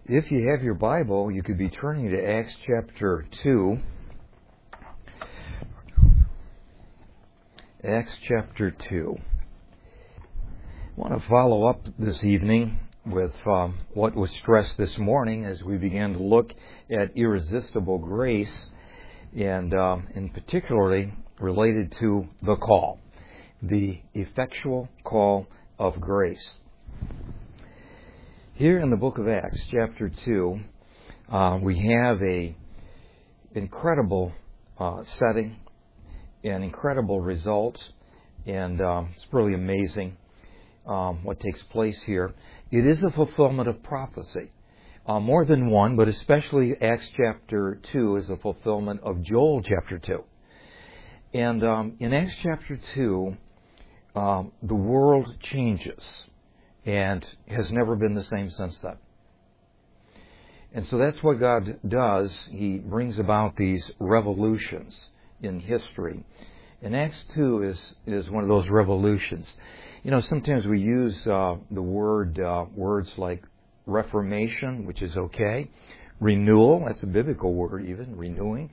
If you have your Bible, you could be turning to Acts chapter 2. Acts chapter 2. I want to follow up this evening with what was stressed this morning as we began to look at irresistible grace, and in particularly related to the call, the effectual call of grace. Here in the book of Acts, chapter 2, we have an incredible setting and incredible results, and it's really amazing what takes place here. It is a fulfillment of prophecy. More than one, but especially Acts chapter 2 is a fulfillment of Joel chapter 2. And in Acts chapter 2, the world changes and has never been the same since then. And so that's what God does. He brings about these revolutions in history. And Acts 2 is one of those revolutions. You know, sometimes we use words like reformation, which is okay. Renewal, that's a biblical word even, renewing.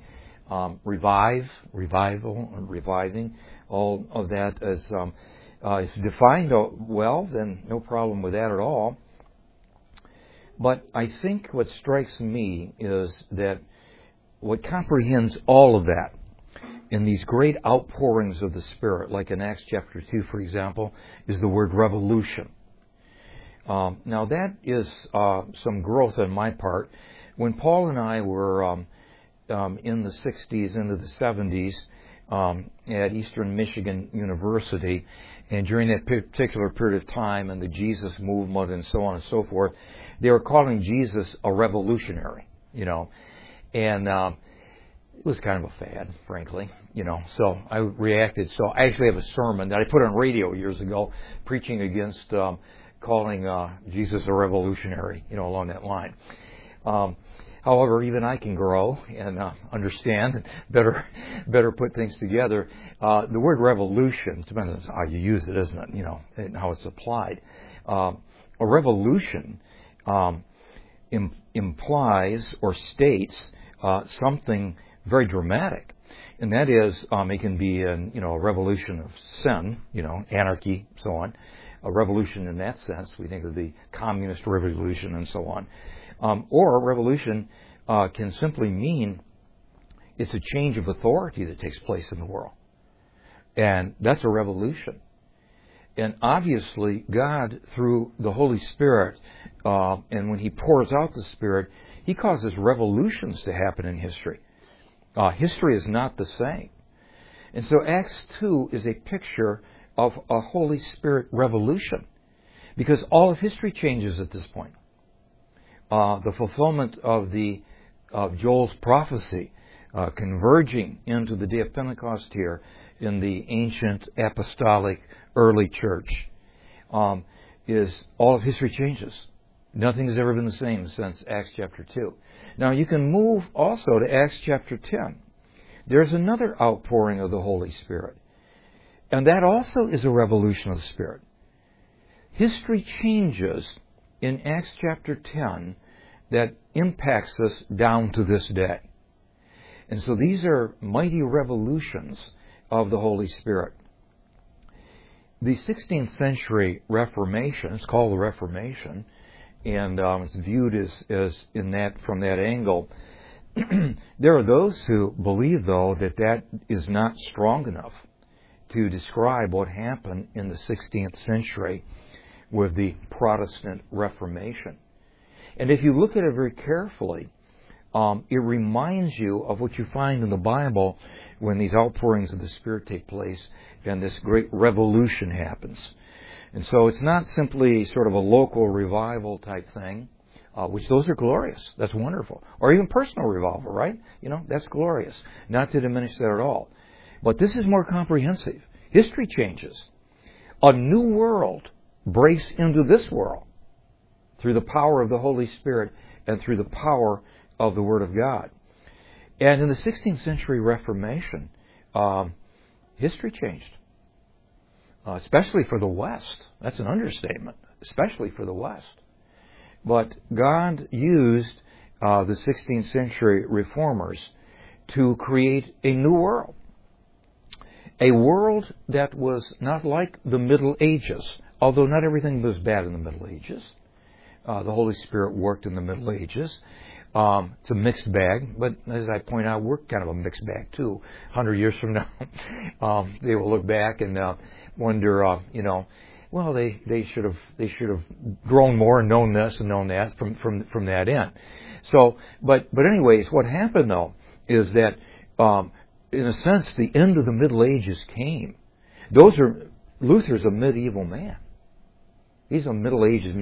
Revival, reviving. All of that is if defined well, then no problem with that at all. But I think what strikes me is that what comprehends all of that in these great outpourings of the Spirit, like in Acts chapter 2, for example, is the word revolution. Now that is some growth on my part. When Paul and I were in the 60s into the 70s at Eastern Michigan University, and during that particular period of time and the Jesus movement and so on and so forth, they were calling Jesus a revolutionary, and it was kind of a fad, frankly, so I reacted. So I actually have a sermon that I put on radio years ago preaching against calling Jesus a revolutionary, along that line. However, even I can grow and understand and better put things together. The word revolution, depends on how you use it, isn't it? And how it's applied. A revolution implies or states something very dramatic, and that is it can be a revolution of sin, anarchy, so on. A revolution in that sense, we think of the communist revolution and so on. Or a revolution can simply mean it's a change of authority that takes place in the world. And that's a revolution. And obviously, God, through the Holy Spirit, and when He pours out the Spirit, He causes revolutions to happen in history. History is not the same. And so Acts 2 is a picture of a Holy Spirit revolution, because all of history changes at this point. The fulfillment of Joel's prophecy, converging into the day of Pentecost here in the ancient apostolic early church, is all of history changes. Nothing has ever been the same since Acts chapter 2. Now you can move also to Acts chapter 10. There's another outpouring of the Holy Spirit, and that also is a revolution of the Spirit. History changes in Acts chapter 10 that impacts us down to this day. And so these are mighty revolutions of the Holy Spirit. The 16th century Reformation, it's called the Reformation, and it's viewed as in that from that angle. There are those who believe, though, that is not strong enough to describe what happened in the 16th century with the Protestant Reformation. And if you look at it very carefully, it reminds you of what you find in the Bible when these outpourings of the Spirit take place and this great revolution happens. And so it's not simply sort of a local revival type thing, which those are glorious. That's wonderful. Or even personal revival, right? That's glorious. Not to diminish that at all. But this is more comprehensive. History changes. A new world breaks into this world through the power of the Holy Spirit and through the power of the Word of God. And in the 16th century Reformation, history changed, especially for the West. That's an understatement, especially for the West. But God used the 16th century reformers to create a new world. A world that was not like the Middle Ages, although not everything was bad in the Middle Ages. The Holy Spirit worked in the Middle Ages. It's a mixed bag, but as I point out, we're kind of a mixed bag too. 100 years from now, they will look back and wonder, well, they should have grown more and known this and known that from that end. So, but anyways, what happened though is that, in a sense, the end of the Middle Ages came. Luther's a medieval man. He's a Middle Ages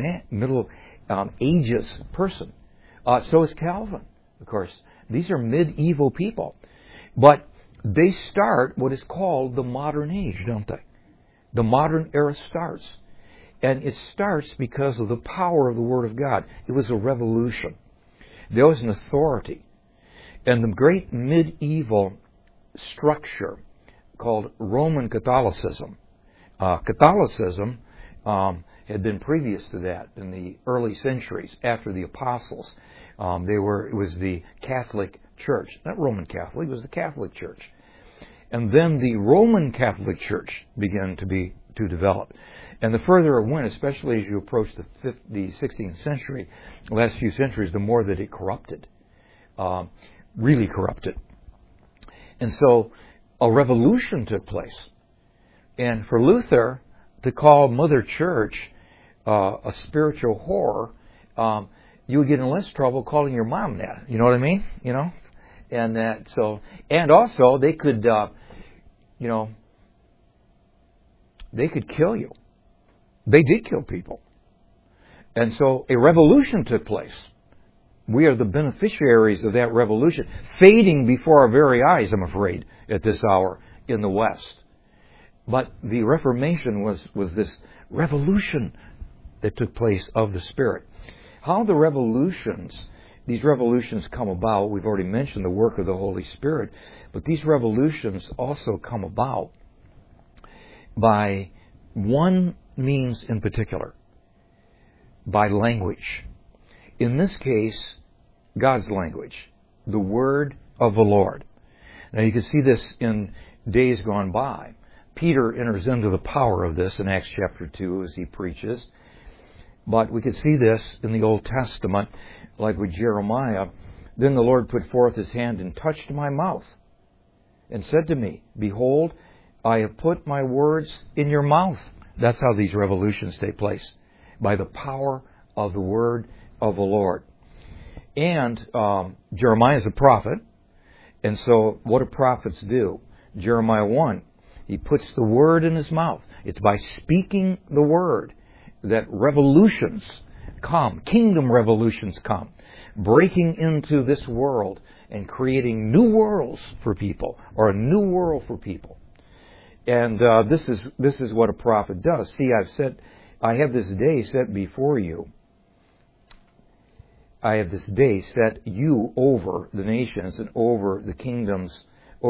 person. So is Calvin, of course. These are medieval people. But they start what is called the modern age, don't they? The modern era starts. And it starts because of the power of the Word of God. It was a revolution. There was an authority. And the great medieval structure called Roman Catholicism. Catholicism had been previous to that in the early centuries after the apostles. It was the Catholic Church, not Roman Catholic, it was the Catholic Church. And then the Roman Catholic Church began to develop. And the further it went, especially as you approach the 16th century, the last few centuries, the more that it corrupted. Really corrupted. And so a revolution took place. And for Luther to call Mother Church a spiritual whore, you would get in less trouble calling your mom that. You know what I mean? And also they could, they could kill you. They did kill people. And so a revolution took place. We are the beneficiaries of that revolution, fading before our very eyes, I'm afraid, at this hour in the West. But the Reformation was this revolution that took place of the Spirit. How these revolutions come about, we've already mentioned the work of the Holy Spirit, but these revolutions also come about by one means in particular, by language. In this case, God's language, the Word of the Lord. Now you can see this in days gone by. Peter enters into the power of this in Acts chapter 2 as he preaches. But we can see this in the Old Testament, like with Jeremiah. Then the Lord put forth His hand and touched my mouth and said to me, Behold, I have put my words in your mouth. That's how these revolutions take place, by the power of the Word of the Lord. And Jeremiah is a prophet. And so what do prophets do? Jeremiah 1, he puts the Word in his mouth. It's by speaking the Word that revolutions come, kingdom revolutions come, breaking into this world and creating new worlds for people, or a new world for people. And this is what a prophet does. See, I have this day set before you. I have this day set you over the nations and over the kingdoms.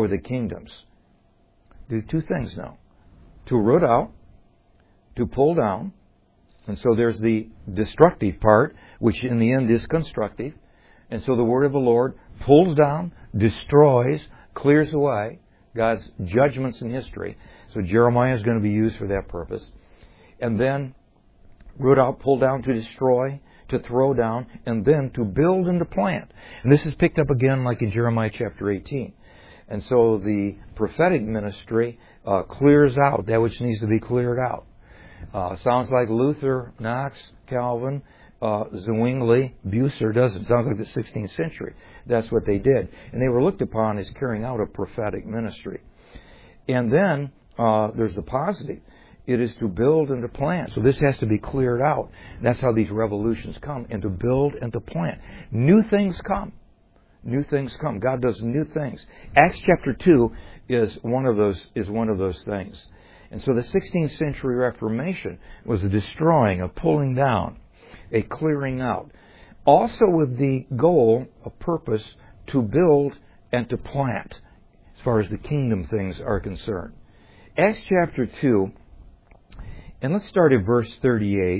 Do two things now. To root out, to pull down. And so there's the destructive part, which in the end is constructive. And so the word of the Lord pulls down, destroys, clears away God's judgments in history. So Jeremiah is going to be used for that purpose. And then root out, pull down, to destroy, to throw down, and then to build and to plant. And this is picked up again like in Jeremiah chapter 18. And so the prophetic ministry clears out that which needs to be cleared out. Sounds like Luther, Knox, Calvin, Zwingli, Bucer does it. Sounds like the 16th century. That's what they did. And they were looked upon as carrying out a prophetic ministry. And then there's the positive. It is to build and to plant. So this has to be cleared out. That's how these revolutions come, and to build and to plant. New things come. New things come. God does new things. Acts chapter 2 is one of those things. And so the 16th century Reformation was a destroying, a pulling down, a clearing out. Also with the goal, a purpose, to build and to plant, as far as the kingdom things are concerned. Acts chapter 2, and let's start at verse 38.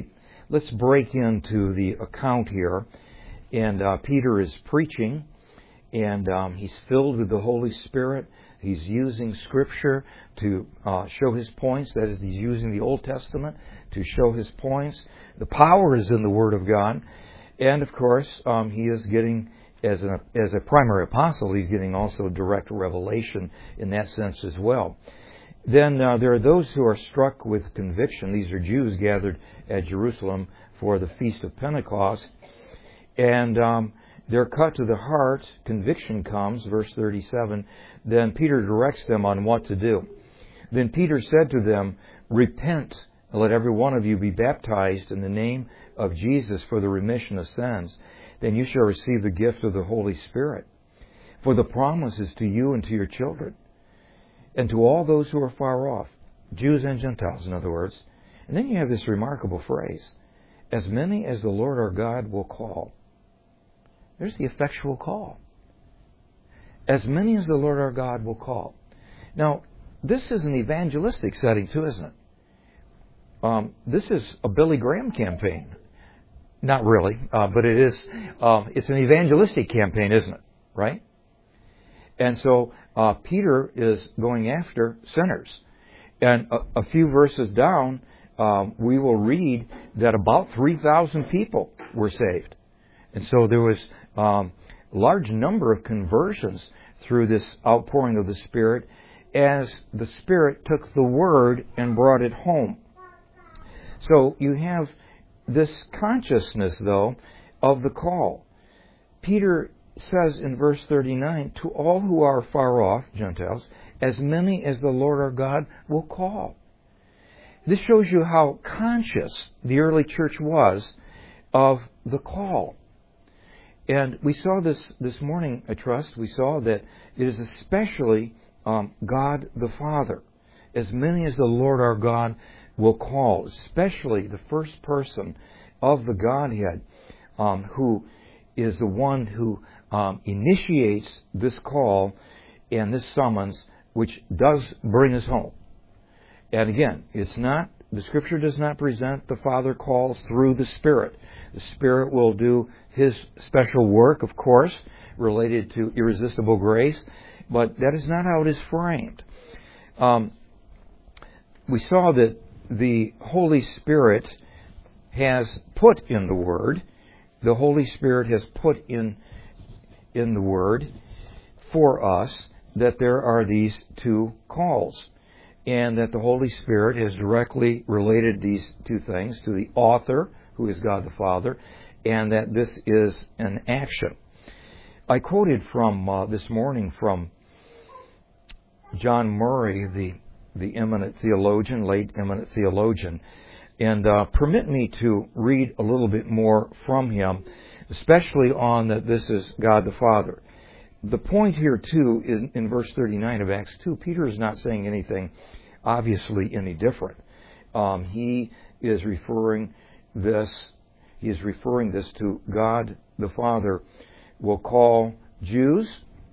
let's break into the account here. And Peter is preaching, and he's filled with the Holy Spirit. He's using Scripture to show his points. That is, he's using the Old Testament to show his points. The power is in the Word of God. And, of course, he is getting, as a primary apostle, he's getting also direct revelation in that sense as well. Then there are those who are struck with conviction. These are Jews gathered at Jerusalem for the Feast of Pentecost. And they're cut to the heart. Conviction comes, verse 37. Then Peter directs them on what to do. Then Peter said to them, "Repent, and let every one of you be baptized in the name of Jesus for the remission of sins. Then you shall receive the gift of the Holy Spirit. For the promise is to you and to your children, and to all those who are far off," Jews and Gentiles, in other words. And then you have this remarkable phrase, "as many as the Lord our God will call." There's the effectual call. As many as the Lord our God will call. Now, this is an evangelistic setting too, isn't it? This is a Billy Graham campaign. Not really, but it is. It's an evangelistic campaign, isn't it? Right? And so Peter is going after sinners. And a few verses down, we will read that about 3,000 people were saved. And so there was a large number of conversions through this outpouring of the Spirit as the Spirit took the Word and brought it home. So you have this consciousness, though, of the call. Peter says in verse 39, "To all who are far off," Gentiles, "as many as the Lord our God will call." This shows you how conscious the early church was of the call. And we saw this morning, I trust, we saw that it is especially God the Father. As many as the Lord our God will call, especially the first person of the Godhead, who is the one who initiates this call and this summons, which does bring us home. And again, the Scripture does not present the Father calls through the Spirit. The Spirit will do His special work, of course, related to irresistible grace, but that is not how it is framed. We saw that the Holy Spirit has put in the Word, the Holy Spirit has put in the Word for us that there are these two calls, and that the Holy Spirit has directly related these two things to the author, who is God the Father, and that this is an action. I quoted from this morning from John Murray, the eminent theologian, late eminent theologian, and permit me to read a little bit more from him, especially on that this is God the Father. The point here, too, is in verse 39 of Acts 2, Peter is not saying anything obviously any different. He is referring this to God the Father will call Jews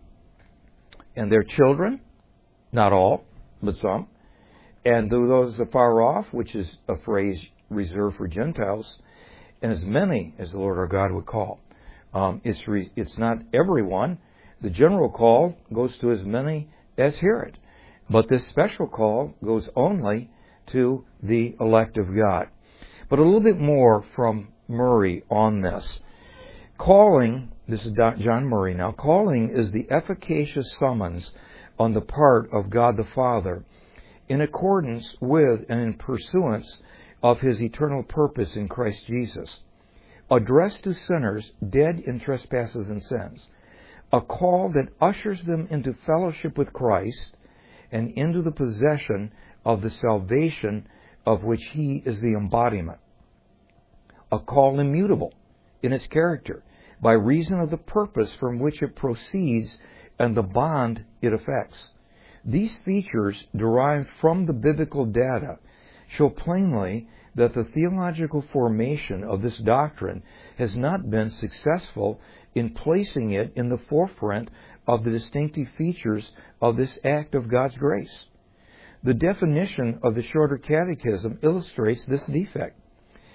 and their children, not all, but some, and those afar off, which is a phrase reserved for Gentiles, and as many as the Lord our God would call. It's not everyone. The general call goes to as many as hear it. But this special call goes only to the elect of God. But a little bit more from Murray on this. Calling, this is John Murray now, calling is the efficacious summons on the part of God the Father in accordance with and in pursuance of His eternal purpose in Christ Jesus, addressed to sinners dead in trespasses and sins, a call that ushers them into fellowship with Christ and into the possession of the salvation of which He is the embodiment. A call immutable in its character by reason of the purpose from which it proceeds and the bond it affects. These features derived from the biblical data show plainly that the theological formation of this doctrine has not been successful in placing it in the forefront of the distinctive features of this act of God's grace. The definition of the Shorter Catechism illustrates this defect.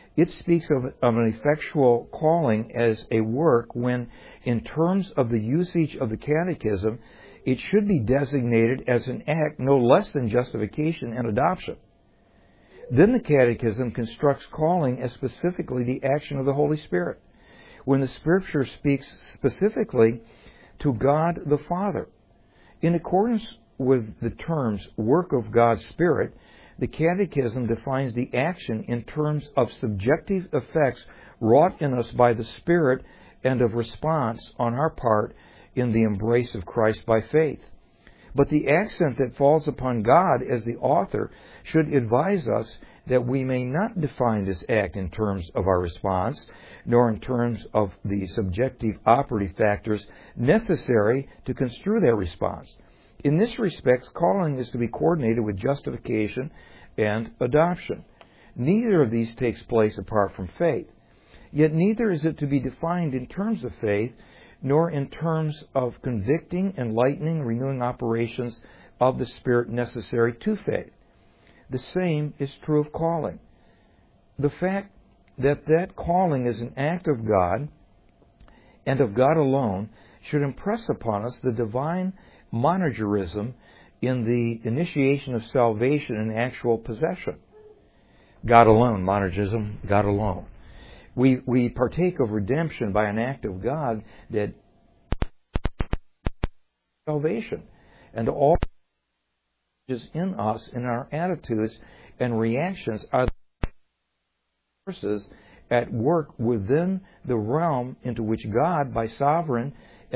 It speaks of an effectual calling as a work when, in terms of the usage of the Catechism, it should be designated as an act no less than justification and adoption. Then the Catechism constructs calling as specifically the action of the Holy Spirit, when the Scripture speaks specifically to God the Father. In accordance with the terms work of God's Spirit, the Catechism defines the action in terms of subjective effects wrought in us by the Spirit and of response on our part in the embrace of Christ by faith. But the accent that falls upon God as the author should advise us that we may not define this act in terms of our response, nor in terms of the subjective operative factors necessary to construe their response. In this respect, calling is to be coordinated with justification and adoption. Neither of these takes place apart from faith. Yet neither is it to be defined in terms of faith, nor in terms of convicting, enlightening, renewing operations of the Spirit necessary to faith. The same is true of calling. The fact that calling is an act of God and of God alone should impress upon us the divine monergism in the initiation of salvation and actual possession. God alone, monergism, God alone. We partake of redemption by an act of God that salvation, and all is in us, in our attitudes and reactions, are the forces at work within the realm into which God, by a sovereign,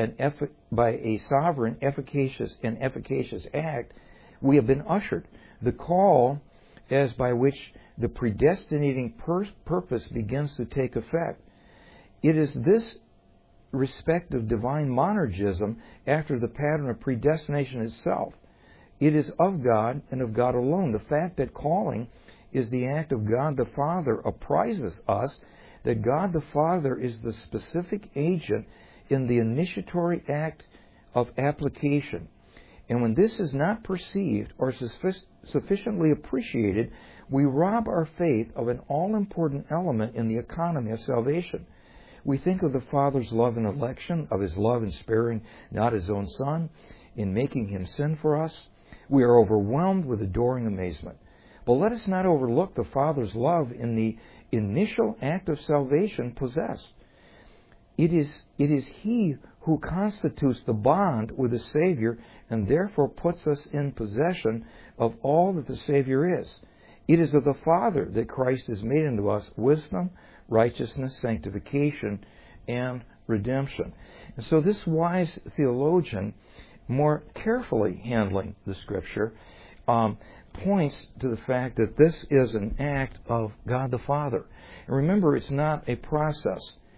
efficacious act, we have ushered. The call as by which the predestinating purpose begins to take effect. It is this respect of divine monergism after the pattern of predestination itself. It is of God and of God alone. The fact that calling is the act of God the Father apprises us that God the Father is the specific agent in the initiatory act of application. And when this is not perceived or sufficiently appreciated, we rob our faith of an all-important element in the economy of salvation. We think of the Father's love in election, of His love in sparing not His own Son, in making Him sin for us. We are overwhelmed with adoring amazement. But let us not overlook the Father's love in the initial act of salvation possessed. It is He who constitutes the bond with the Savior and therefore puts us in possession of all that the Savior is. It is of the Father that Christ has made unto us wisdom, righteousness, sanctification, and redemption. And so this wise theologian, more carefully handling the Scripture, points to the fact that this is an act of God the Father. And remember, it's not a process.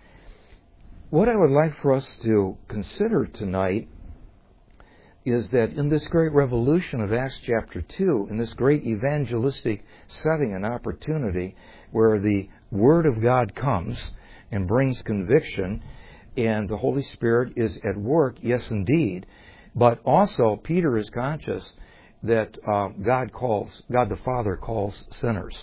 What I would like for us to consider tonight is that in this great revolution of Acts chapter 2, in this great evangelistic setting and opportunity where the Word of God comes and brings conviction and the Holy Spirit is at work, yes indeed, but also Peter is conscious that God the Father calls sinners.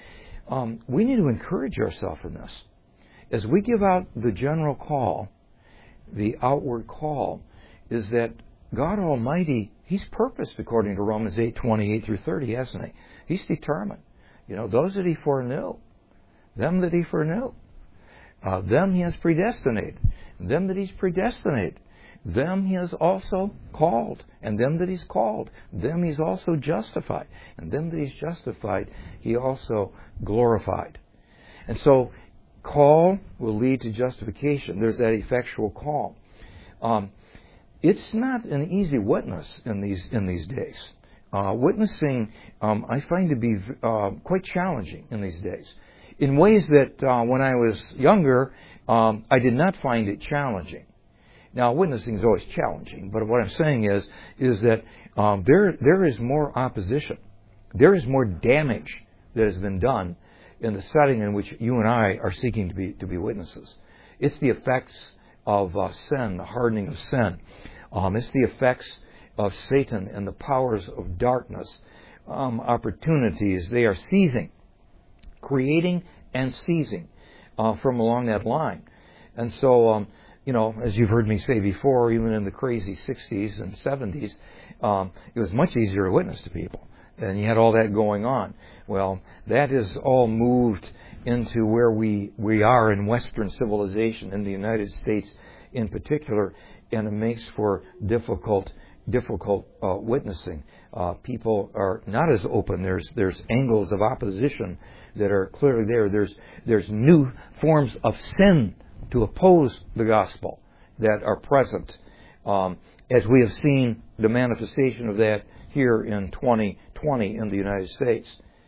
We need to encourage ourselves in this. As we give out the general call, the outward call, is that God Almighty, He's purposed according to Romans 8:28 through 30, hasn't He? He's determined. Those that He foreknew, them that He foreknew, them He has predestinated. Them that He's predestinated, them He has also called. And them that He's called, them He's also justified. And them that He's justified, He also glorified. And so, call will lead to justification. There's that effectual call. It's not an easy witness in these days. Witnessing, I find to be quite challenging in these days. In ways that when I was younger, I did not find it challenging. Now, witnessing is always challenging, but what I'm saying is that there is more opposition. There is more damage that has been done in the setting in which you and I are seeking to be witnesses. It's the effects of sin, the hardening of sin. It's the effects of Satan and the powers of darkness. Opportunities they are seizing, creating and seizing from along that line. And so, as you've heard me say before, even in the crazy 60s and 70s, it was much easier to witness to people. And you had all that going on. Well, that is all moved into where we are in Western civilization, in the United States in particular, and it makes for difficult witnessing. People are not as open. There's angles of opposition that are clearly there. There's new forms of sin to oppose the gospel that are present, as we have seen the manifestation of that here in 2020 in the United States.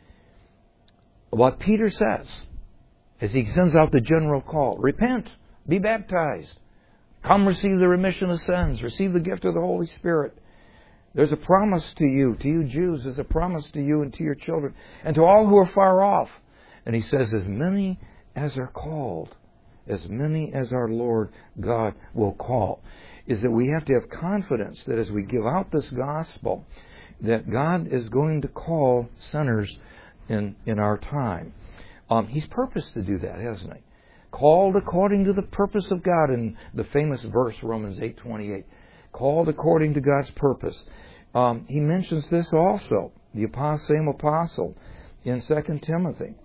What Peter says, as he sends out the general call, repent, be baptized, come receive the remission of sins, receive the gift of the Holy Spirit. There's a promise to you Jews, there's a promise to you and to your children, and to all who are far off. And he says, as many as are called, as many as our Lord God will call, is that we have to have confidence that as we give out this gospel, that God is going to call sinners in our time. He's purposed to do that, hasn't he? Called according to the purpose of God, in the famous verse, Romans 8:28. Called according to God's purpose. He mentions this also, the same apostle, in 2 Timothy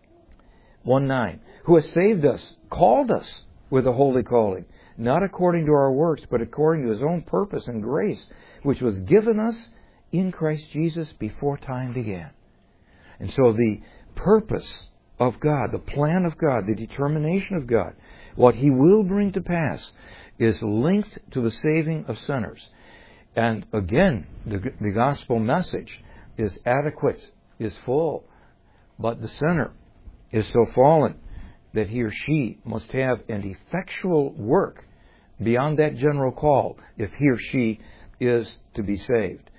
1:9, who has saved us, called us with a holy calling, not according to our works, but according to His own purpose and grace, which was given us in Christ Jesus before time began. And so the purpose of God, the plan of God, the determination of God, what He will bring to pass, is linked to the saving of sinners. And again, the gospel message is adequate, is full, but the sinner is so fallen that he or she must have an effectual work beyond that general call if he or she is to be saved.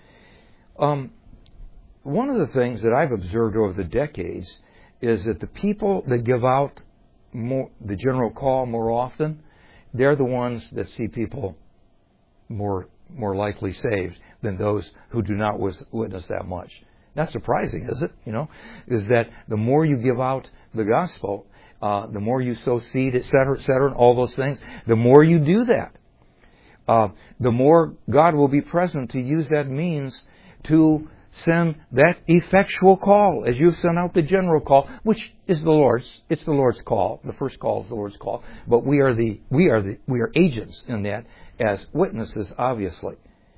One of the things that I've observed over the decades is that the people that give out the general call more often, they're the ones that see people more likely saved than those who do not witness that much. Not surprising, is it? Is that the more you give out the gospel, the more you sow seed, etc., and all those things, the more you do that, the more God will be present to use that means to send that effectual call, as you've sent out the general call, which is the Lord's. It's the Lord's call. The first call is the Lord's call, but we are agents in that as witnesses, obviously,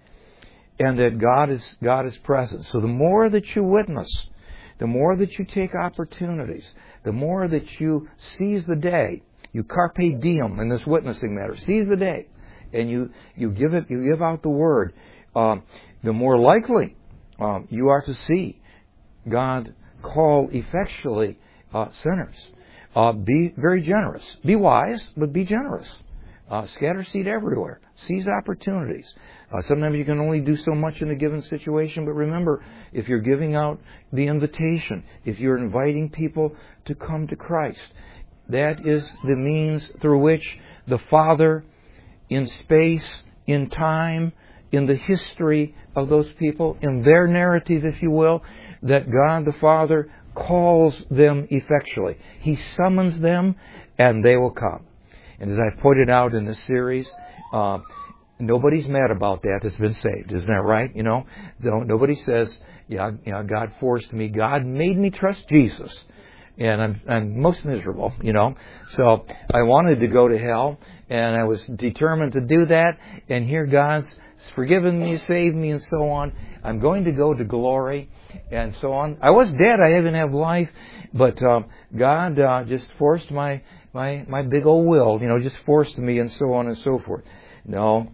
and that God is present. So the more that you witness, the more that you take opportunities, the more that you seize the day, you carpe diem in this witnessing matter, seize the day, and you give out the word, the more likely you are to see God call effectually sinners. Be very generous. Be wise, but be generous. Scatter seed everywhere. Seize opportunities. Sometimes you can only do so much in a given situation, but remember, if you're giving out the invitation, if you're inviting people to come to Christ, that is the means through which the Father, in space, in time, in the history of those people, in their narrative, if you will, that God the Father calls them effectually. He summons them, and they will come. And as I pointed out in this series, nobody's mad about that that's been saved. Isn't that right? Nobody says, God forced me. God made me trust Jesus. And I'm most miserable, So I wanted to go to hell, and I was determined to do that. And here God's forgiven me, saved me, and so on. I'm going to go to glory, and so on. I was dead. I even have life. But God just forced my big old will, just forced me, and so on and so forth. No.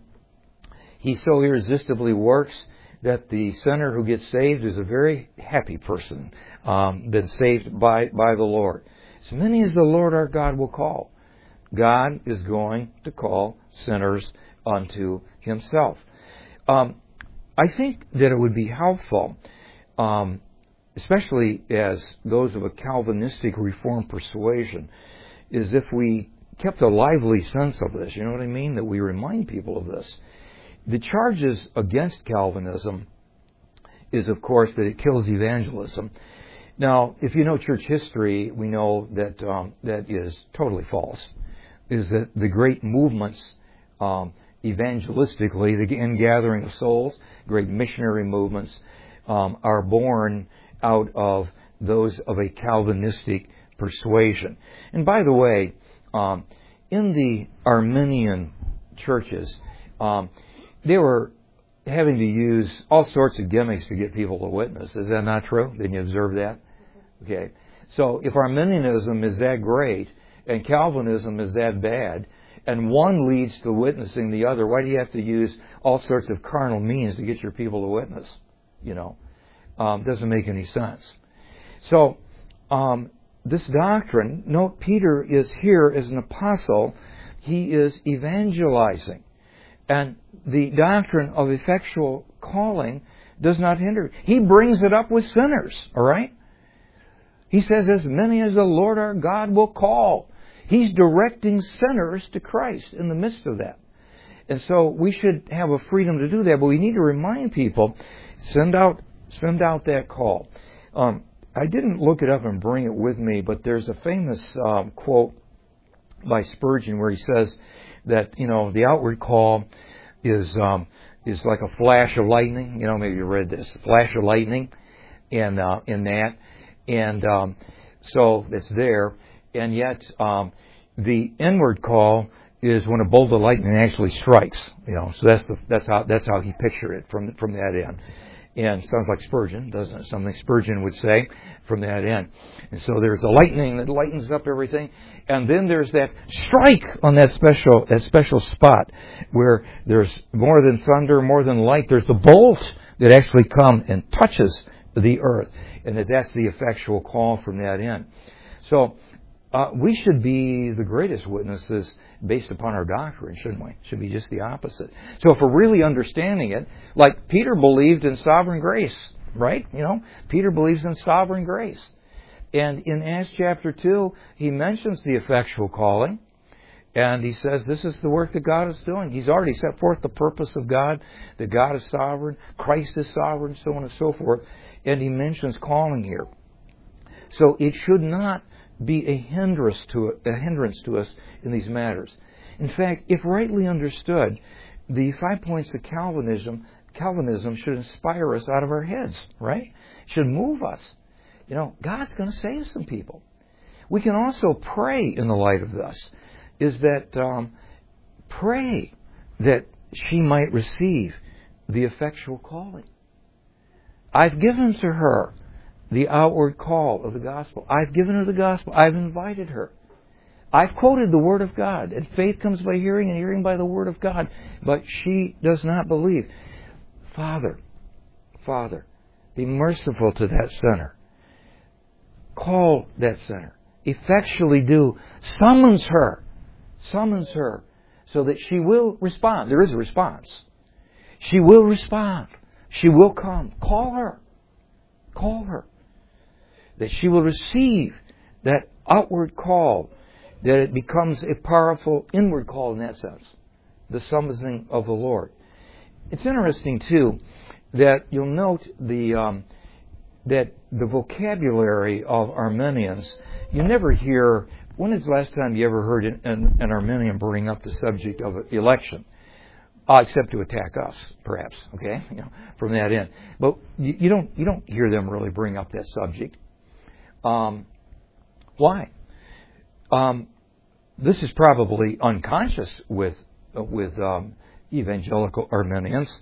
He so irresistibly works that the sinner who gets saved is a very happy person, been saved by the Lord. As many as the Lord our God will call, God is going to call sinners unto Himself. I think that it would be helpful, especially as those of a Calvinistic Reformed persuasion, is if we kept a lively sense of this. You know what I mean? That we remind people of this. The charges against Calvinism is, of course, that it kills evangelism. Now, if you know church history, we know that that is totally false. Is that the great movements evangelistically, the ingathering of souls, great missionary movements, are born out of those of a Calvinistic persuasion. And by the way, in the Arminian churches, they were having to use all sorts of gimmicks to get people to witness. Is that not true? Didn't you observe that? Okay. So if Arminianism is that great and Calvinism is that bad, and one leads to witnessing the other, why do you have to use all sorts of carnal means to get your people to witness? Doesn't make any sense. So, this doctrine, note Peter is here as an apostle. He is evangelizing. And the doctrine of effectual calling does not hinder. He brings it up with sinners, all right? He says, as many as the Lord our God will call. He's directing sinners to Christ in the midst of that. And so we should have a freedom to do that, but we need to remind people, send out that call. I didn't look it up and bring it with me, but there's a famous quote by Spurgeon where he says that, the outward call is like a flash of lightning. Maybe you read this, flash of lightning, and in that. And so it's there. And yet the inward call is when a bolt of lightning actually strikes. So that's how he pictured it from that end. And it sounds like Spurgeon, doesn't it? Something Spurgeon would say from that end. And so there's a lightning that lightens up everything. And then there's that strike on that special spot where there's more than thunder, more than light. There's the bolt that actually comes and touches the earth. And that's the effectual call from that end. So we should be the greatest witnesses based upon our doctrine, shouldn't we? Should be just the opposite. So if we're really understanding it, like Peter believed in sovereign grace, right? Peter believes in sovereign grace. And in Acts chapter 2, he mentions the effectual calling. And he says this is the work that God is doing. He's already set forth the purpose of God, that God is sovereign, Christ is sovereign, so on and so forth. And he mentions calling here. So it should not be a hindrance to us in these matters. In fact, if rightly understood, the 5 points of Calvinism should inspire us out of our heads, right? Should move us. God's going to save some people. We can also pray in the light of this, is that pray that she might receive the effectual calling. I've given to her the outward call of the gospel. I've given her the gospel. I've invited her. I've quoted the Word of God. And faith comes by hearing, and hearing by the Word of God. But she does not believe. Father, be merciful to that sinner. Call that sinner. Effectually do. Summons her, so that she will respond. There is a response. She will respond. She will come. Call her. That she will receive that outward call, that it becomes a powerful inward call in that sense, the summoning of the Lord. It's interesting, too, that you'll note that the vocabulary of Arminians, you never hear, when is the last time you ever heard an Arminian bring up the subject of election? Except to attack us, perhaps, okay, from that end. But you don't hear them really bring up that subject. Why? This is probably unconscious with evangelical Arminians,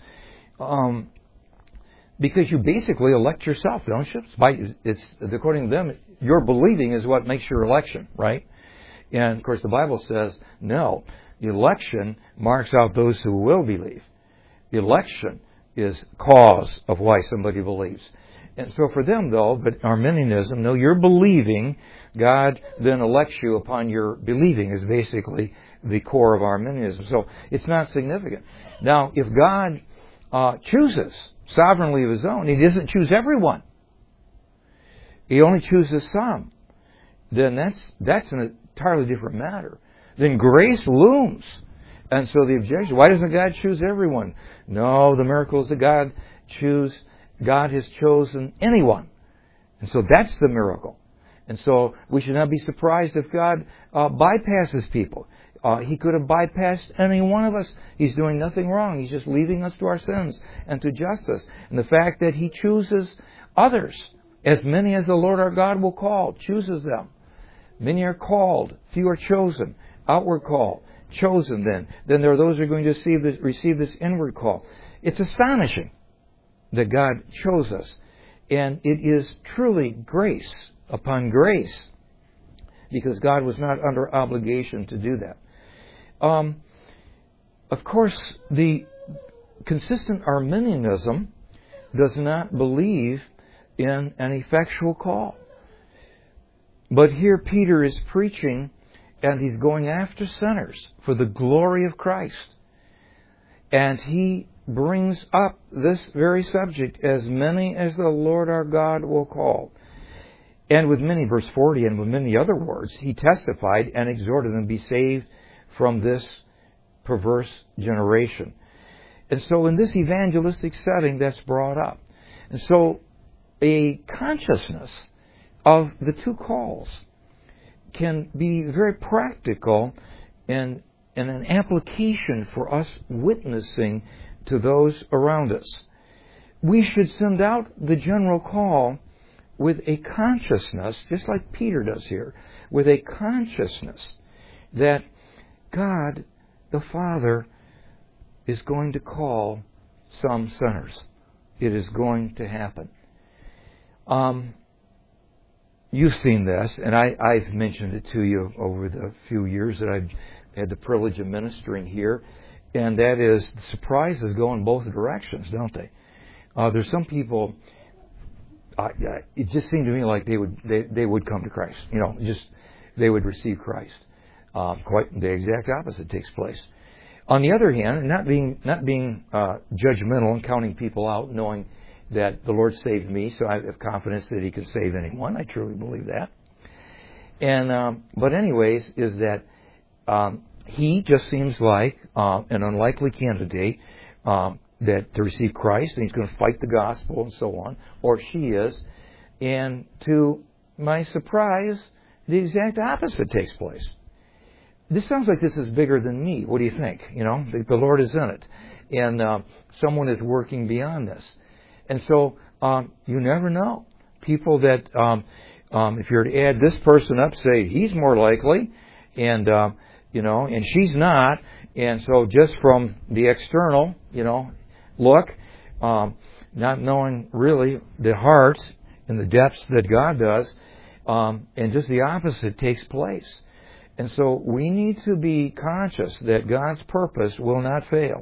because you basically elect yourself, don't you? It's according to them, your believing is what makes your election, right? And of course, the Bible says no. The election marks out those who will believe. The election is cause of why somebody believes. And so for them, though, but Arminianism, no, you're believing, God then elects you upon your believing is basically the core of Arminianism. So it's not significant. Now, if God chooses sovereignly of His own, He doesn't choose everyone. He only chooses some. Then that's an entirely different matter. Then grace looms. And so the objection, why doesn't God choose everyone? No, the miracles that God has chosen anyone And so that's the miracle. And so we should not be surprised if God bypasses people. He could have bypassed any one of us. He's doing nothing wrong. He's just leaving us to our sins and to justice. And the fact that He chooses others, as many as the Lord our God will call, chooses them. Many are called, few are chosen. Outward call, chosen then. Then there are those who are going to receive this inward call. It's astonishing that God chose us. And it is truly grace upon grace, because God was not under obligation to do that. Of course, the consistent Arminianism does not believe in an effectual call. But here Peter is preaching, and he's going after sinners for the glory of Christ. And he brings up this very subject, as many as the Lord our God will call. And with many, verse 40, and with many other words, he testified and exhorted them to be saved from this perverse generation. And so in this evangelistic setting, that's brought up. And so a consciousness of the two calls can be very practical and an application for us witnessing to those around us. We should send out the general call with a consciousness, just like Peter does here, with a consciousness that God, the Father, is going to call some sinners. It is going to happen. You've seen this, and I've mentioned it to you over the few years that I've had the privilege of ministering here, and that is, the surprises go in both directions, don't they? There's some people, it just seemed to me like they would come to Christ. They would receive Christ. Quite the exact opposite takes place. On the other hand, not being judgmental and counting people out, knowing that the Lord saved me, so I have confidence that He can save anyone. I truly believe that. And but anyways, is that he just seems like an unlikely candidate that to receive Christ, and he's going to fight the gospel and so on, or she is. And to my surprise, the exact opposite takes place. This sounds like this is bigger than me. What do you think? The Lord is in it, and someone is working beyond this. And so you never know. People that, if you're to add this person up, say he's more likely, and and she's not. And so just from the external, look, not knowing really the heart and the depths that God does, and just the opposite takes place. And so we need to be conscious that God's purpose will not fail.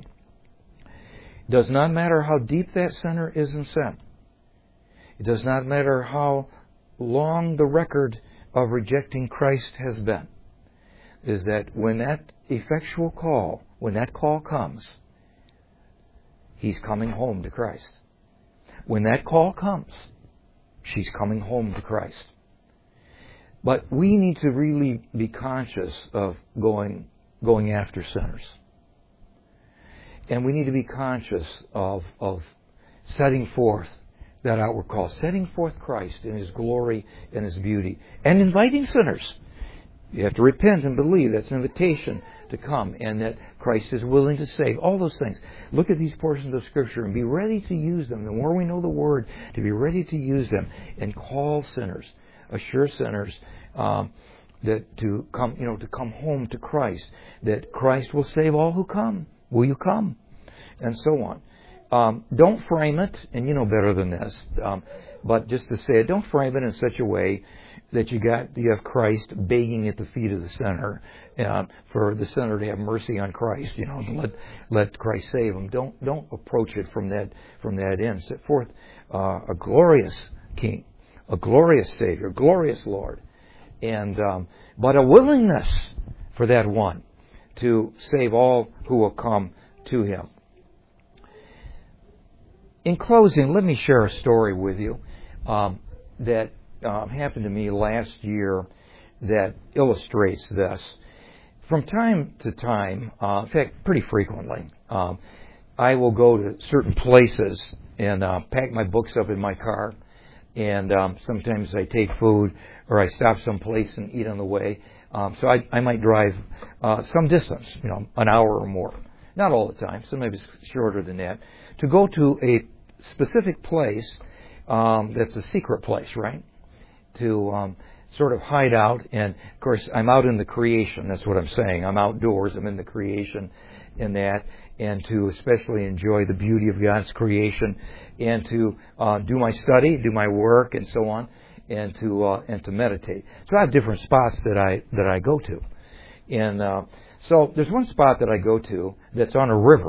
It does not matter how deep that sinner is in sin. It does not matter how long the record of rejecting Christ has been. Is that when that effectual call, when that call comes, he's coming home to Christ. When that call comes, she's coming home to Christ. But we need to really be conscious of going after sinners. And we need to be conscious of setting forth that outward call, setting forth Christ in His glory and His beauty, and inviting sinners. You have to repent and believe. That's an invitation to come, and that Christ is willing to save. All those things. Look at these portions of Scripture and be ready to use them. The more we know the Word, to be ready to use them and call sinners, assure sinners that to come home to Christ. That Christ will save all who come. Will you come? And so on. Don't frame it, and you know better than this. But just to say it, don't frame it in such a way that you have Christ begging at the feet of the sinner for the sinner to have mercy on Christ. Let Christ save him. Don't approach it from that end. Set forth a glorious King, a glorious Savior, a glorious Lord, and but a willingness for that one to save all who will come to Him. In closing, let me share a story with you that happened to me last year that illustrates this. From time to time, in fact, pretty frequently, I will go to certain places and pack my books up in my car and sometimes I take food or I stop someplace and eat on the way. So I might drive some distance, an hour or more. Not all the time, sometimes shorter than that, to go to a specific place that's a secret place, right? To sort of hide out. And, of course, I'm out in the creation. That's what I'm saying. I'm outdoors. I'm in the creation in that. And to especially enjoy the beauty of God's creation. And to do my study, do my work, and so on. And to meditate. So I have different spots that I go to. And so there's one spot that I go to that's on a river.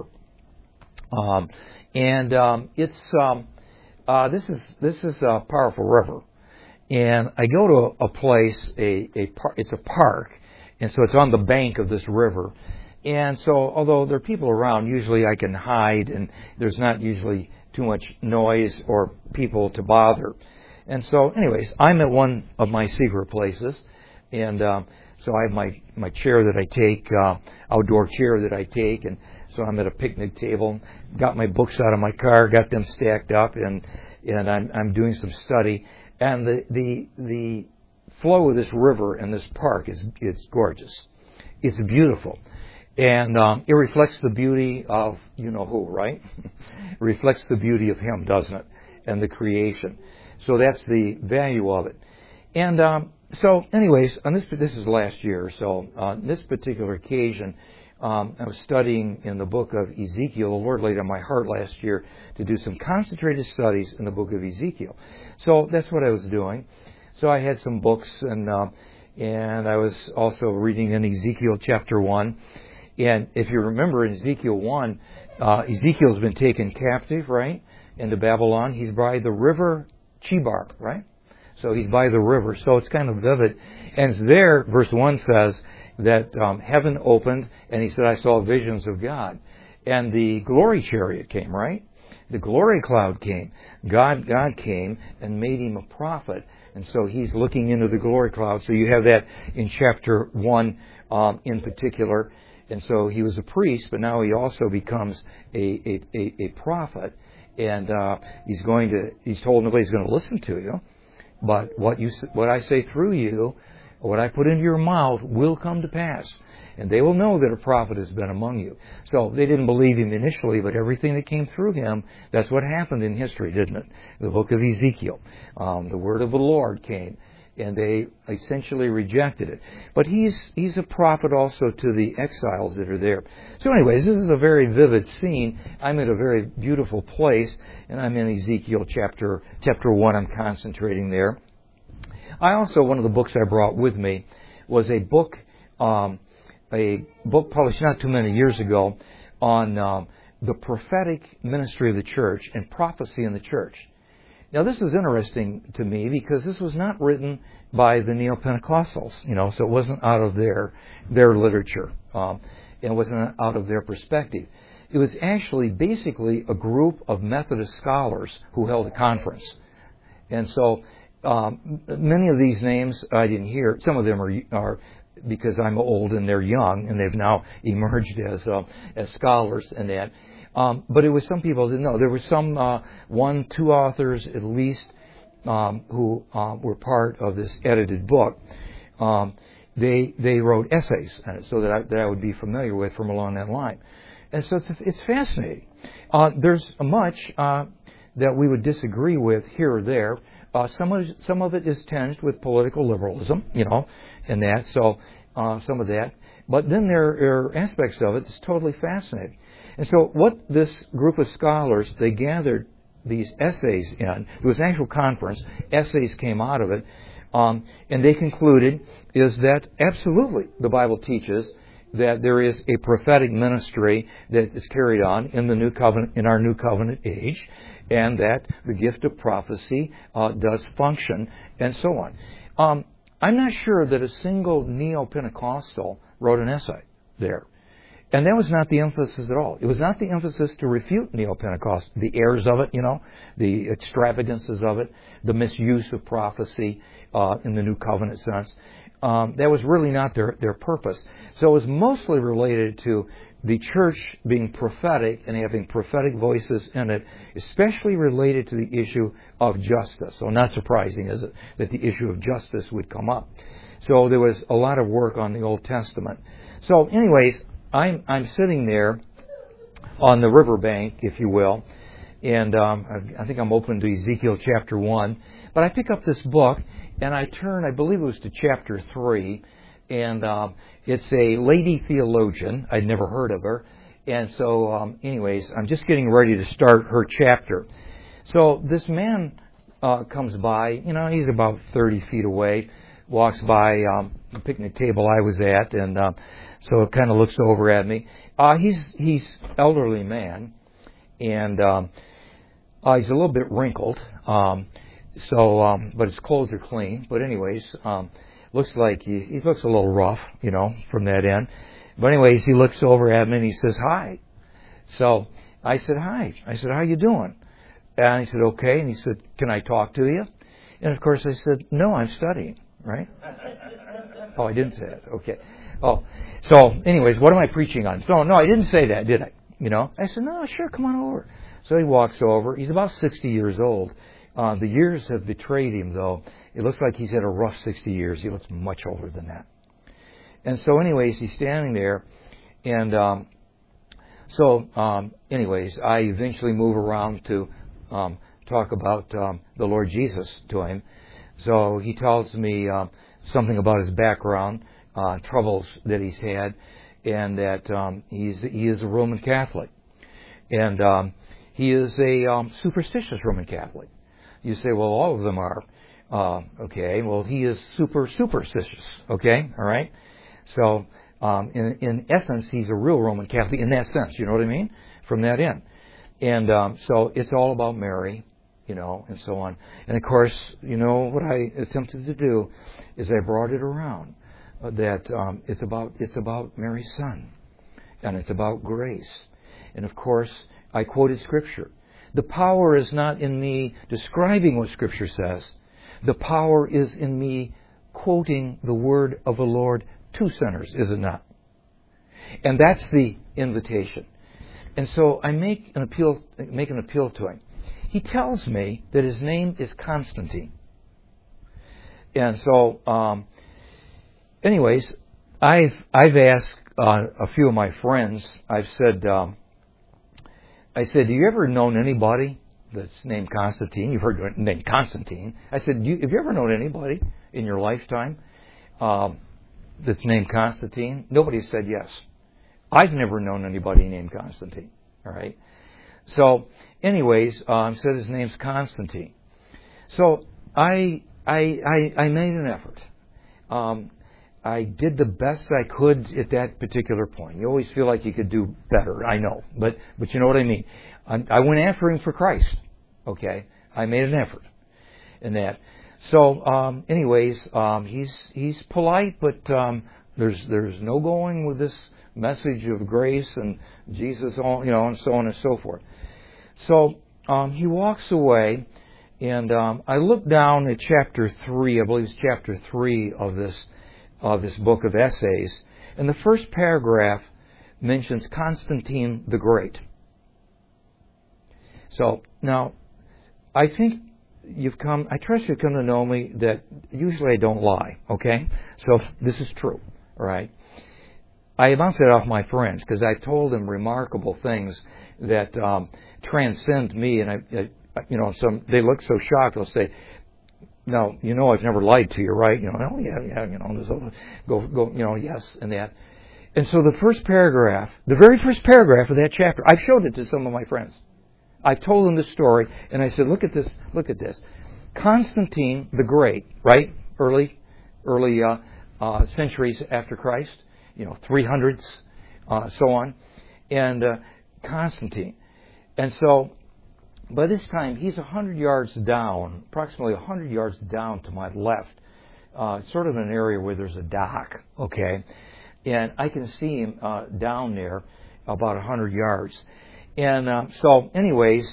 This is a powerful river. And I go to a place, it's a park, and so it's on the bank of this river. And so, although there are people around, usually I can hide, and there's not usually too much noise or people to bother. And so, anyways, I'm at one of my secret places, and so I have my chair that I take, outdoor chair that I take, and so I'm at a picnic table, got my books out of my car, got them stacked up, and I'm doing some study. And the flow of this river and this park is gorgeous. It's beautiful. And it reflects the beauty of you-know-who, right? It reflects the beauty of Him, doesn't it? And the creation. So that's the value of it. And so anyways, this is last year. So on this particular occasion, I was studying in the book of Ezekiel. The Lord laid on my heart last year to do some concentrated studies in the book of Ezekiel. So that's what I was doing. So I had some books, and I was also reading in Ezekiel chapter 1. And if you remember in Ezekiel 1, Ezekiel's been taken captive, right, into Babylon. He's by the river Chebar, right? So he's by the river. So it's kind of vivid. And it's there, verse 1 says, that heaven opened, and he said, I saw visions of God. And the glory chariot came, right? The glory cloud came. God came and made him a prophet. And so he's looking into the glory cloud. So you have that in chapter 1 in particular. And so he was a priest, but now he also becomes a prophet. And he's told nobody's going to listen to you. But what I say through you, what I put into your mouth will come to pass. And they will know that a prophet has been among you. So they didn't believe him initially, but everything that came through him, that's what happened in history, didn't it? The book of Ezekiel. The word of the Lord came, and they essentially rejected it. But he's a prophet also to the exiles that are there. So anyways, this is a very vivid scene. I'm at a very beautiful place, and I'm in Ezekiel chapter 1. I'm concentrating there. One of the books I brought with me was a book published not too many years ago on the prophetic ministry of the church and prophecy in the church. Now, this is interesting to me because this was not written by the Neo-Pentecostals, so it wasn't out of their literature. It wasn't out of their perspective. It was actually basically a group of Methodist scholars who held a conference. And so many of these names I didn't hear. Some of them are because I'm old and they're young, and they've now emerged as scholars and that. But it was some people didn't know. There were some 1-2 authors at least who were part of this edited book. They wrote essays on it, so that I would be familiar with from along that line. And so it's fascinating. There's much that we would disagree with here or there. Some of it is tinged with political liberalism, and that. So some of that. But then there are aspects of it that's totally fascinating. And so what this group of scholars, they gathered these essays in. It was an actual conference. Essays came out of it. And they concluded is that absolutely the Bible teaches that there is a prophetic ministry that is carried on in the new covenant, in our new covenant age, and that the gift of prophecy does function, and so on. I'm not sure that a single Neo-Pentecostal wrote an essay there. And that was not the emphasis at all. It was not the emphasis to refute Neo-Pentecost, the errors of it, the extravagances of it, the misuse of prophecy in the New Covenant sense. That was really not their purpose. So it was mostly related to the church being prophetic and having prophetic voices in it, especially related to the issue of justice. So not surprising, is it, that the issue of justice would come up. So there was a lot of work on the Old Testament. So anyways, I'm sitting there on the riverbank, if you will, and I think I'm open to Ezekiel chapter 1. But I pick up this book, and I turn, I believe it was to chapter 3, and it's a lady theologian. I'd never heard of her. And so, anyways, I'm just getting ready to start her chapter. So this man comes by, he's about 30 feet away, walks by the picnic table I was at, and so it kind of looks over at me. He's elderly man, and he's a little bit wrinkled, but his clothes are clean. But anyways, looks like he looks a little rough, from that end. But anyways, he looks over at me and he says, "Hi." So I said, "Hi." I said, "How you doing?" And he said, "Okay." And he said, "Can I talk to you?" And of course I said, "No, I'm studying." Right? Oh, I didn't say that. Okay. Oh, so anyways, what am I preaching on? So no, I didn't say that, did I? I said, "No, sure, come on over." So he walks over. He's about 60 years old. The years have betrayed him, though. It looks like he's had a rough 60 years. He looks much older than that. And so anyways, he's standing there. And anyways, I eventually move around to talk about the Lord Jesus to him. So he tells me something about his background, troubles that he's had, and that he is a Roman Catholic. And he is a superstitious Roman Catholic. You say, well, all of them are. Okay, well, he is super superstitious. Okay, all right? So, in essence, he's a real Roman Catholic in that sense. You know what I mean? From that end. And so it's all about Mary, and so on. And of course, what I attempted to do is I brought it around that it's about Mary's Son, and it's about grace. And of course, I quoted Scripture. The power is not in me describing what Scripture says. The power is in me quoting the word of the Lord to sinners, is it not? And that's the invitation. And so I make an appeal to him. He tells me that his name is Constantine. And so, anyways, I've asked a few of my friends. I've said, "Do you ever known anybody that's named Constantine?" You've heard the name Constantine. I said, have you ever known anybody in your lifetime that's named Constantine? Nobody said yes. I've never known anybody named Constantine. All right. So, anyways, said his name's Constantine. So I made an effort. I did the best I could at that particular point. You always feel like you could do better, I know, but you know what I mean. I went after him for Christ. Okay, I made an effort in that. So, anyways, he's polite, but there's no going with this message of grace and Jesus, and so on and so forth. So he walks away, and I look down at chapter 3. I believe it's chapter 3 of this book of essays, and the first paragraph mentions Constantine the Great. So now, I think I trust you've come to know me that usually I don't lie, okay? So this is true, all right? I bounce it off my friends because I've told them remarkable things that transcend me, and they look so shocked. They'll say, "No, I've never lied to you, right?" "Oh yeah, go, yes, and that." And so the very first paragraph of that chapter, I've showed it to some of my friends. I've told them this story, and I said, look at this. Constantine the Great, right? Early centuries after Christ, 300s, so on. And Constantine. And so, by this time, he's 100 yards down, approximately 100 yards down to my left, sort of an area where there's a dock, okay? And I can see him down there about 100 yards. And so, anyways,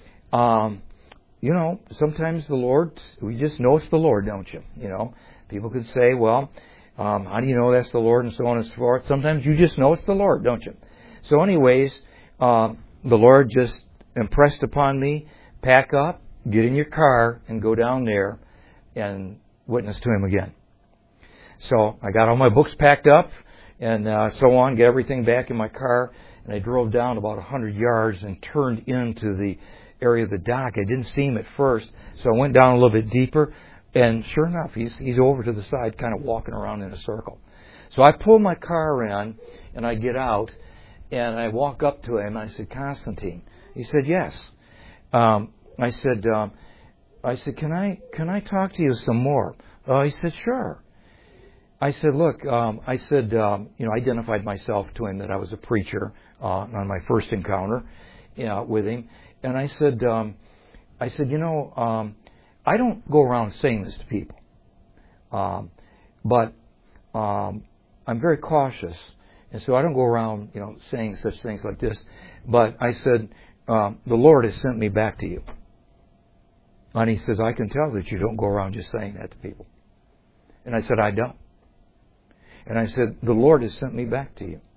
sometimes the Lord, we just know it's the Lord, don't you? People could say, well, how do you know that's the Lord, and so on and so forth. Sometimes you just know it's the Lord, don't you? So anyways, the Lord just impressed upon me, pack up, get in your car, and go down there and witness to Him again. So I got all my books packed up and so on, get everything back in my car, and I drove down about 100 yards and turned into the area of the dock. I didn't see Him at first, so I went down a little bit deeper, and sure enough, he's over to the side, kind of walking around in a circle. So I pull my car in, and I get out, and I walk up to him, and I said, "Constantine." He said, "Yes." I said, "Can I talk to you some more?" He said, "Sure." I said, "Look," I identified myself to him that I was a preacher on my first encounter with him, and I said, I don't go around saying this to people, but I'm very cautious, and so I don't go around, saying such things like this. But I said, the Lord has sent me back to you. And he says, "I can tell that you don't go around just saying that to people." And I said, "I don't." And I said, "The Lord has sent me back to you.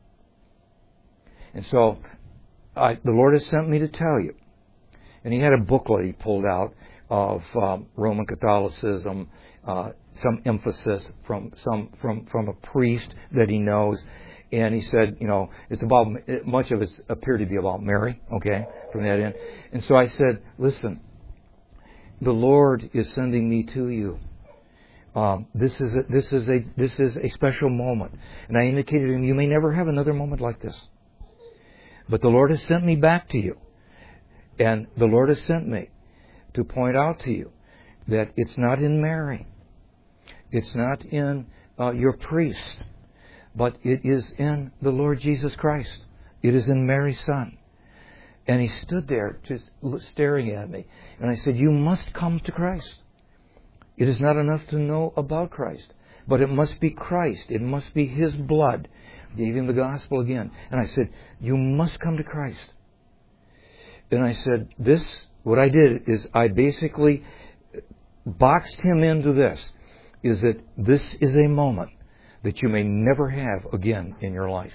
And so the Lord has sent me to tell you." And he had a booklet he pulled out of Roman Catholicism, some emphasis from a priest that he knows. And he said, it's about, much of it appeared to be about Mary, okay, from that end. And so I said, "Listen, the Lord is sending me to you. This is a special moment." And I indicated to him, "You may never have another moment like this. But the Lord has sent me back to you. And the Lord has sent me to point out to you that it's not in Mary. It's not in your priest. But it is in the Lord Jesus Christ. It is in Mary's Son." And he stood there just staring at me. And I said, "You must come to Christ. It is not enough to know about Christ, but it must be Christ. It must be His blood." Gave him the gospel again. And I said, "You must come to Christ." And I said, what I did is I basically boxed him into this, is that this is a moment that you may never have again in your life.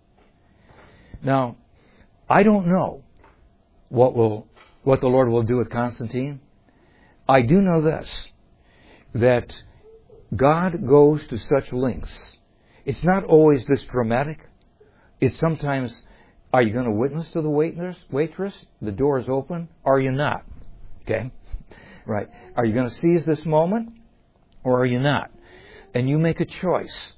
Now, I don't know what the Lord will do with Constantine. I do know this, that God goes to such lengths. It's not always this dramatic. It's sometimes, are you going to witness to the waitress? The door is open. Are you not? Okay? Right. Are you going to seize this moment? Or are you not? And you make a choice.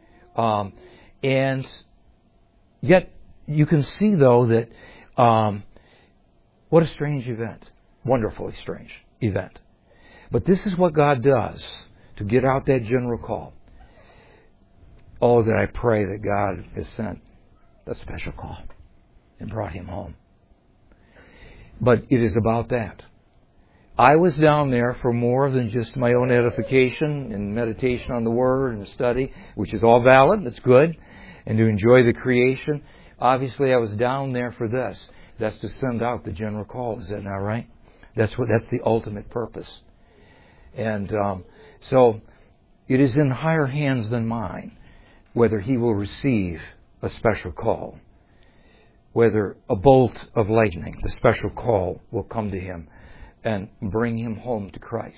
And yet, you can see, though, that what a strange event. Wonderfully strange event. But this is what God does to get out that general call. Oh, that I pray that God has sent a special call and brought him home. But it is about that. I was down there for more than just my own edification and meditation on the Word and study, which is all valid, that's good, and to enjoy the creation. Obviously, I was down there for this. That's to send out the general call. Is that not right? That's the ultimate purpose. And so it is in higher hands than mine whether he will receive a special call, whether a bolt of lightning, the special call, will come to him and bring him home to Christ.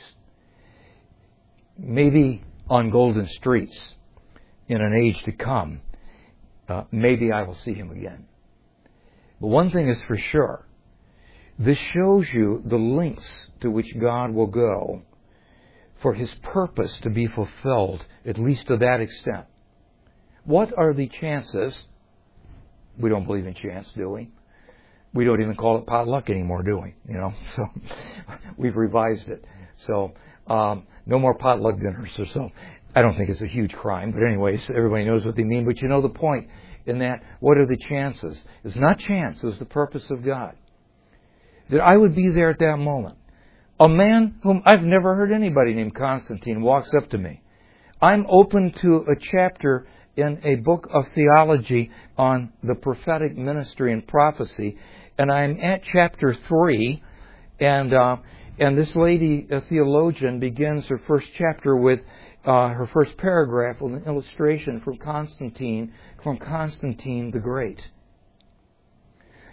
Maybe on golden streets in an age to come, maybe I will see him again. But one thing is for sure, this shows you the lengths to which God will go for his purpose to be fulfilled, at least to that extent. What are the chances? We don't believe in chance, do we? We don't even call it potluck anymore, do we? So we've revised it. So no more potluck dinners or so. I don't think it's a huge crime, but anyways, everybody knows what they mean. But you know the point in that. What are the chances? It's not chance. It was the purpose of God. That I would be there at that moment. A man whom I've never heard anybody named Constantine walks up to me. I'm open to a chapter in a book of theology on the prophetic ministry and prophecy, and I'm at chapter 3, and this lady, a theologian, begins her first chapter with her first paragraph with an illustration from Constantine the Great.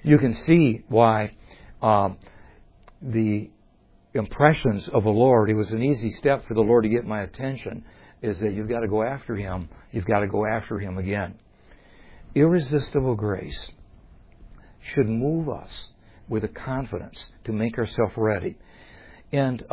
You can see why the impressions of the Lord, it was an easy step for the Lord to get my attention, is that you've got to go after Him. You've got to go after Him again. Irresistible grace should move us with a confidence to make ourselves ready. And,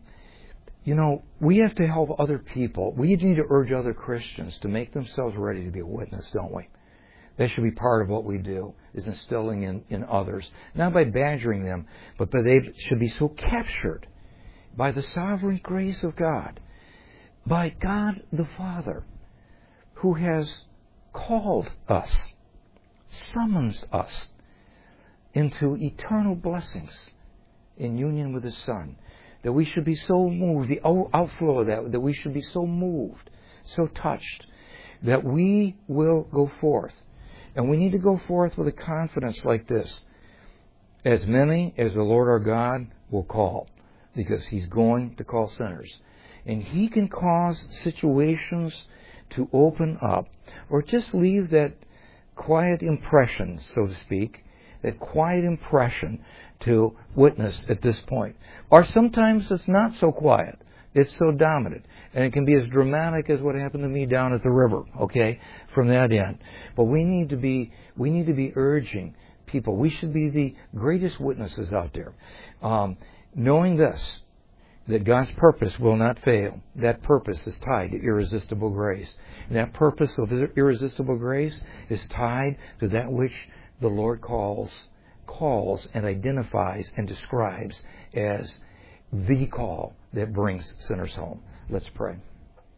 we have to help other people. We need to urge other Christians to make themselves ready to be a witness, don't we? That should be part of what we do, is instilling in others. Not by badgering them, but they should be so captured by the sovereign grace of God, by God the Father, who has called us, summons us into eternal blessings in union with His Son, that we should be so moved, the outflow of that we should be so moved, so touched, that we will go forth. And we need to go forth with a confidence like this. As many as the Lord our God will call, because He's going to call sinners. And He can cause situations to open up, or just leave that quiet impression, so to speak, that quiet impression to witness at this point. Or sometimes it's not so quiet. It's so dominant. And it can be as dramatic as what happened to me down at the river, okay, from that end. But we need to be urging people. We should be the greatest witnesses out there. Knowing this, that God's purpose will not fail. That purpose is tied to irresistible grace. And that purpose of irresistible grace is tied to that which the Lord calls and identifies and describes as the call that brings sinners home. Let's pray.